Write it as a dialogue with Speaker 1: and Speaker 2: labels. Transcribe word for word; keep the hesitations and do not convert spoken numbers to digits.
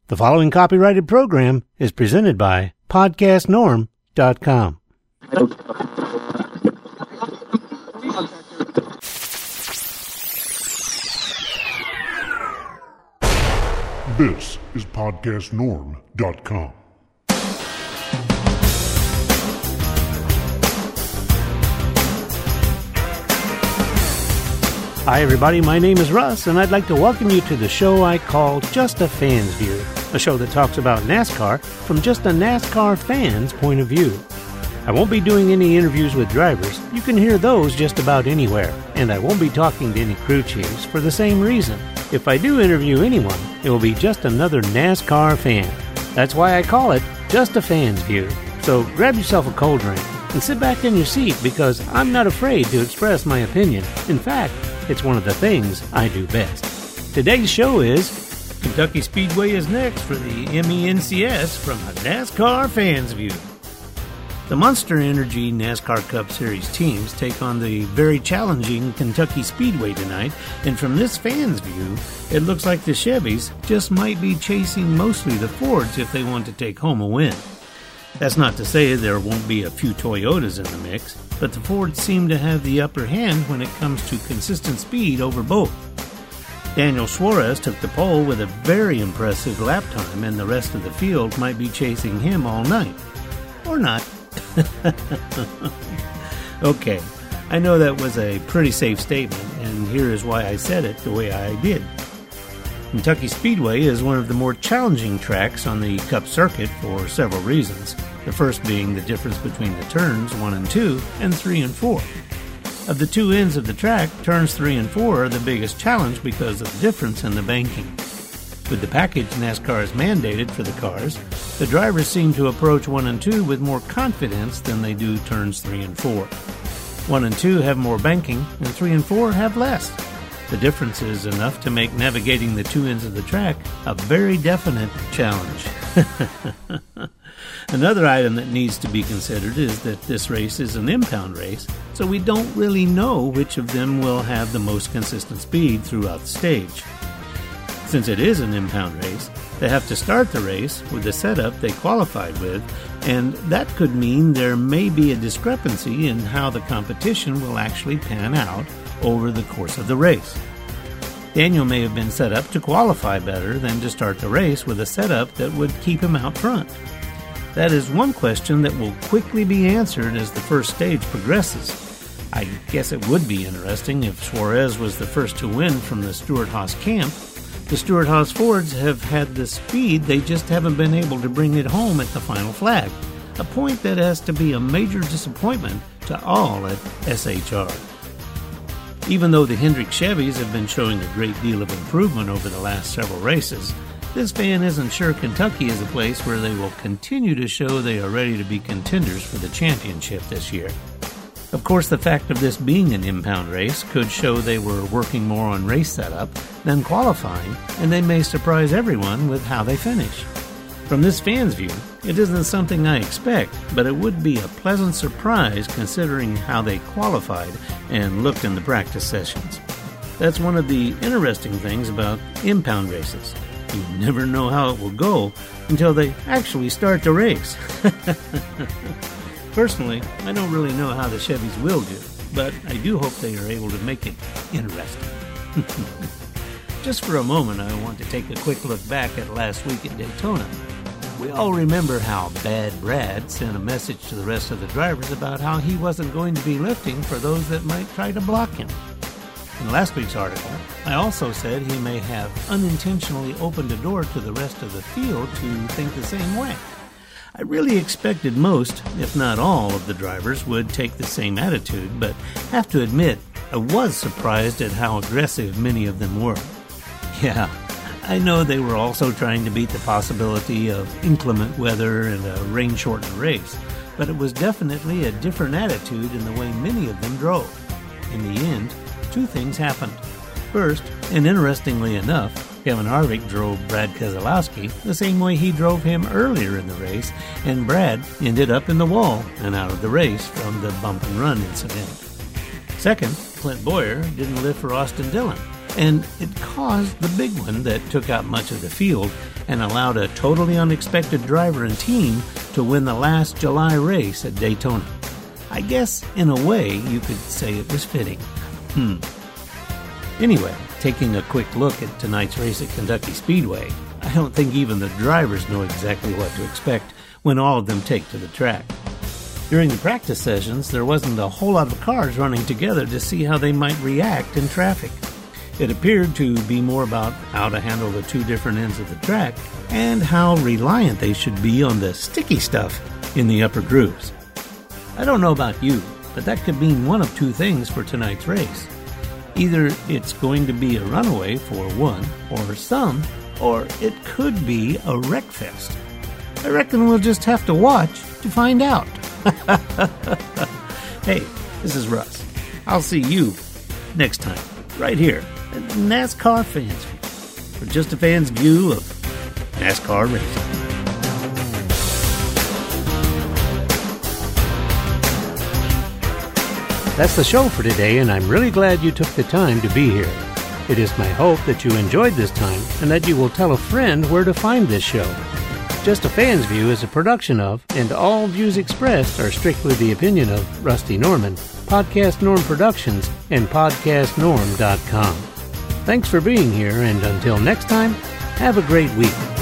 Speaker 1: The following copyrighted program is presented by podcast norm dot com.
Speaker 2: This is podcast norm dot com.
Speaker 1: Hi everybody, my name is Russ, and I'd like to welcome you to the show I call Just a Fan's View, a show that talks about NASCAR from just a NASCAR fan's point of view. I won't be doing any interviews with drivers. You can hear those just about anywhere, and I won't be talking to any crew chiefs for the same reason. If I do interview anyone, it will be just another NASCAR fan. That's why I call it Just a Fan's View. So grab yourself a cold drink and sit back in your seat, because I'm not afraid to express my opinion. In fact, it's one of the things I do best. Today's show is Kentucky Speedway is next for the M E N C S from a NASCAR fan's view. The Monster Energy NASCAR Cup Series teams take on the very challenging Kentucky Speedway tonight, and from this fan's view, it looks like the Chevys just might be chasing mostly the Fords if they want to take home a win. That's not to say there won't be a few Toyotas in the mix, but the Fords seem to have the upper hand when it comes to consistent speed over both. Daniel Suarez took the pole with a very impressive lap time, and the rest of the field might be chasing him all night. Or not. Okay, I know that was a pretty safe statement, and here is why I said it the way I did. Kentucky Speedway is one of the more challenging tracks on the Cup circuit for several reasons, the first being the difference between the turns one and two and three and four. Of the two ends of the track, turns three and four are the biggest challenge because of the difference in the banking. With the package NASCAR has mandated for the cars, the drivers seem to approach one and two with more confidence than they do turns three and four. one and two have more banking, and three and four have less. The difference is enough to make navigating the two ends of the track a very definite challenge. Another item that needs to be considered is that this race is an impound race, so we don't really know which of them will have the most consistent speed throughout the stage. Since it is an impound race, they have to start the race with the setup they qualified with, and that could mean there may be a discrepancy in how the competition will actually pan out over the course of the race. Daniel may have been set up to qualify better than to start the race with a setup that would keep him out front. That is one question that will quickly be answered as the first stage progresses. I guess it would be interesting if Suarez was the first to win from the Stewart-Haas camp. The Stewart-Haas Fords have had the speed, they just haven't been able to bring it home at the final flag, a point that has to be a major disappointment to all at S H R. Even though the Hendrick Chevys have been showing a great deal of improvement over the last several races, this fan isn't sure Kentucky is a place where they will continue to show they are ready to be contenders for the championship this year. Of course, the fact of this being an impound race could show they were working more on race setup than qualifying, and they may surprise everyone with how they finish. From this fan's view, it isn't something I expect, but it would be a pleasant surprise considering how they qualified and looked in the practice sessions. That's one of the interesting things about impound races. You never know how it will go until they actually start the race. Personally, I don't really know how the Chevys will do, but I do hope they are able to make it interesting. Just for a moment, I want to take a quick look back at last week at Daytona. We all remember how Bad Brad sent a message to the rest of the drivers about how he wasn't going to be lifting for those that might try to block him. In last week's article, I also said he may have unintentionally opened a door to the rest of the field to think the same way. I really expected most, if not all, of the drivers would take the same attitude, but have to admit, I was surprised at how aggressive many of them were. Yeah, I know they were also trying to beat the possibility of inclement weather and a rain-shortened race, but it was definitely a different attitude in the way many of them drove. In the end, two things happened. First, and interestingly enough, Kevin Harvick drove Brad Keselowski the same way he drove him earlier in the race, and Brad ended up in the wall and out of the race from the bump and run incident. Second, Clint Bowyer didn't lift for Austin Dillon, and it caused the big one that took out much of the field and allowed a totally unexpected driver and team to win the last July race at Daytona. I guess, in a way, you could say it was fitting. Hmm. Anyway, taking a quick look at tonight's race at Kentucky Speedway, I don't think even the drivers know exactly what to expect when all of them take to the track. During the practice sessions, there wasn't a whole lot of cars running together to see how they might react in traffic. It appeared to be more about how to handle the two different ends of the track and how reliant they should be on the sticky stuff in the upper grooves. I don't know about you, but that could mean one of two things for tonight's race. Either it's going to be a runaway for one or some, or it could be a wreckfest. I reckon we'll just have to watch to find out. Hey, this is Russ. I'll see you next time, right here at NASCAR Fans View, for just a fan's view of NASCAR racing. That's the show for today, and I'm really glad you took the time to be here. It is my hope that you enjoyed this time and that you will tell a friend where to find this show. Just a Fan's View is a production of, and all views expressed are strictly the opinion of, Rusty Norman, Podcast Norm Productions, and podcast norm dot com. Thanks for being here, and until next time, have a great week.